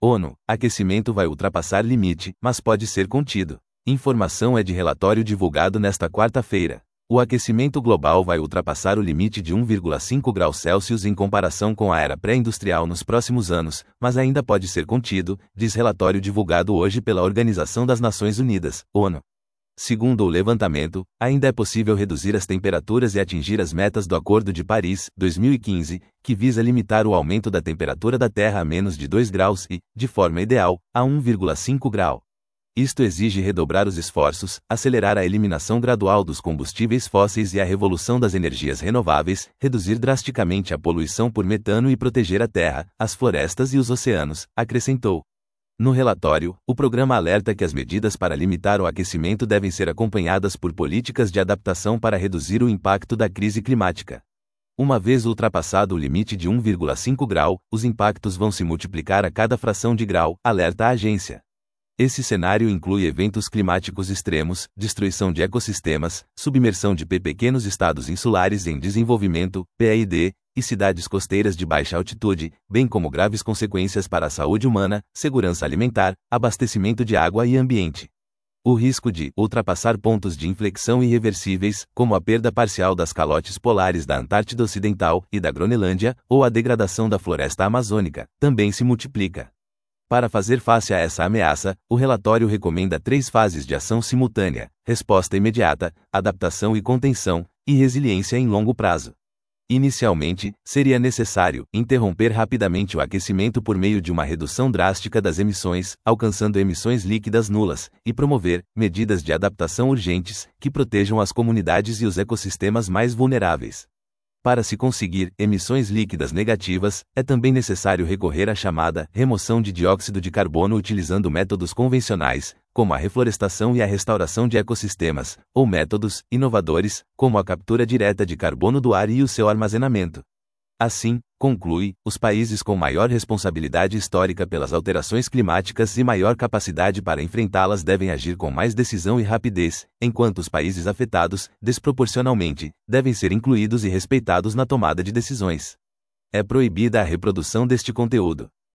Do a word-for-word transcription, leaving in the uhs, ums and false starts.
ONU, aquecimento vai ultrapassar limite, mas pode ser contido. Informação é de relatório divulgado nesta quarta-feira. O aquecimento global vai ultrapassar o limite de um vírgula cinco graus Celsius em comparação com a era pré-industrial nos próximos anos, mas ainda pode ser contido, diz relatório divulgado hoje pela Organização das Nações Unidas, ONU. Segundo o levantamento, ainda é possível reduzir as temperaturas e atingir as metas do Acordo de Paris, dois mil e quinze, que visa limitar o aumento da temperatura da Terra a menos de dois graus e, de forma ideal, a um vírgula cinco grau. Isto exige redobrar os esforços, acelerar a eliminação gradual dos combustíveis fósseis e a revolução das energias renováveis, reduzir drasticamente a poluição por metano e proteger a terra, as florestas e os oceanos, acrescentou. No relatório, o programa alerta que as medidas para limitar o aquecimento devem ser acompanhadas por políticas de adaptação para reduzir o impacto da crise climática. Uma vez ultrapassado o limite de um vírgula cinco grau, os impactos vão se multiplicar a cada fração de grau, alerta a agência. Esse cenário inclui eventos climáticos extremos, destruição de ecossistemas, submersão de pequenos estados insulares em desenvolvimento, P I D, e cidades costeiras de baixa altitude, bem como graves consequências para a saúde humana, segurança alimentar, abastecimento de água e ambiente. O risco de ultrapassar pontos de inflexão irreversíveis, como a perda parcial das calotes polares da Antártida Ocidental e da Groenlândia, ou a degradação da floresta amazônica, também se multiplica. Para fazer face a essa ameaça, o relatório recomenda três fases de ação simultânea: resposta imediata, adaptação e contenção, e resiliência em longo prazo. Inicialmente, seria necessário interromper rapidamente o aquecimento por meio de uma redução drástica das emissões, alcançando emissões líquidas nulas, e promover medidas de adaptação urgentes, que protejam as comunidades e os ecossistemas mais vulneráveis. Para se conseguir emissões líquidas negativas, é também necessário recorrer à chamada remoção de dióxido de carbono utilizando métodos convencionais, como a reflorestação e a restauração de ecossistemas, ou métodos inovadores, como a captura direta de carbono do ar e o seu armazenamento. Assim, conclui, os países com maior responsabilidade histórica pelas alterações climáticas e maior capacidade para enfrentá-las devem agir com mais decisão e rapidez, enquanto os países afetados, desproporcionalmente, devem ser incluídos e respeitados na tomada de decisões. É proibida a reprodução deste conteúdo.